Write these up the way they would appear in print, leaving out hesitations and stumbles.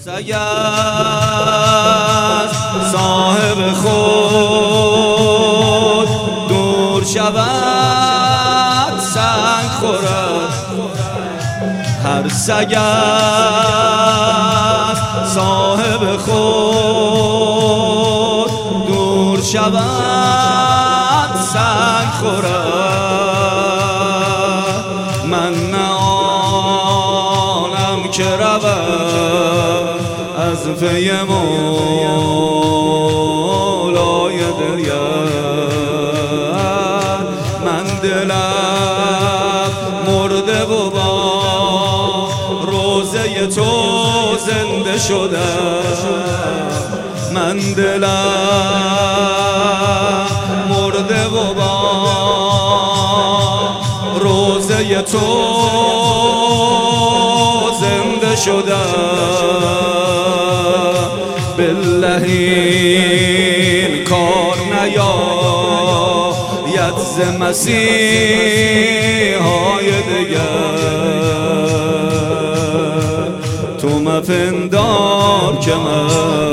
سگ از صاحب خود دور شود سنگ خورد. هر سگ از صاحب خود دور شود سنگ خورد. من نه آنم که روم از پی مولای دلگر. من دلم مرده و با روزه تو زنده شدم. من دلم مرده و با روزه تو زنده شدم. بالله این کار نیاید ز مسیحای دگر. تو مپندار که من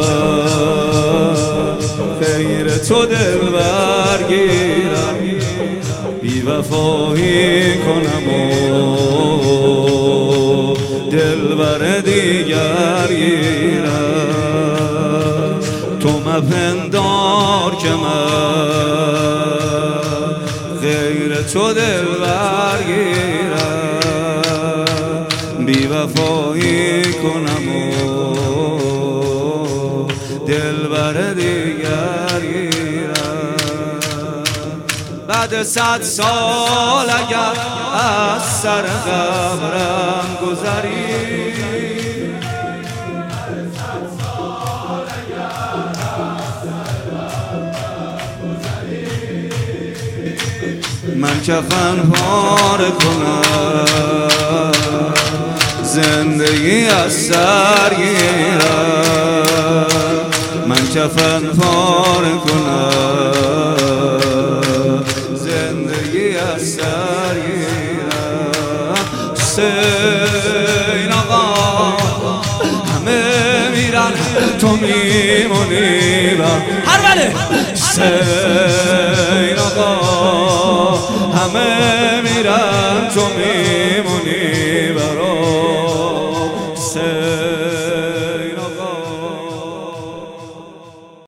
خیر تو دل برگیرم، بی وفایی کنم و دل بر دیگر گیرم. تو مپندار که من غیر تو دل برگیرم، بی وفایی کنم و دل بر دیگر گیرم. بعد 100 سال اگر از سر قبرم گذری، من کفن پاره کنم، زندگی از سر گیرم. من کفن پاره کنم، زندگی از سر گیرم. حسین آقا همه میرن تو میمونی هر بله. حسین آقا همه میرن تو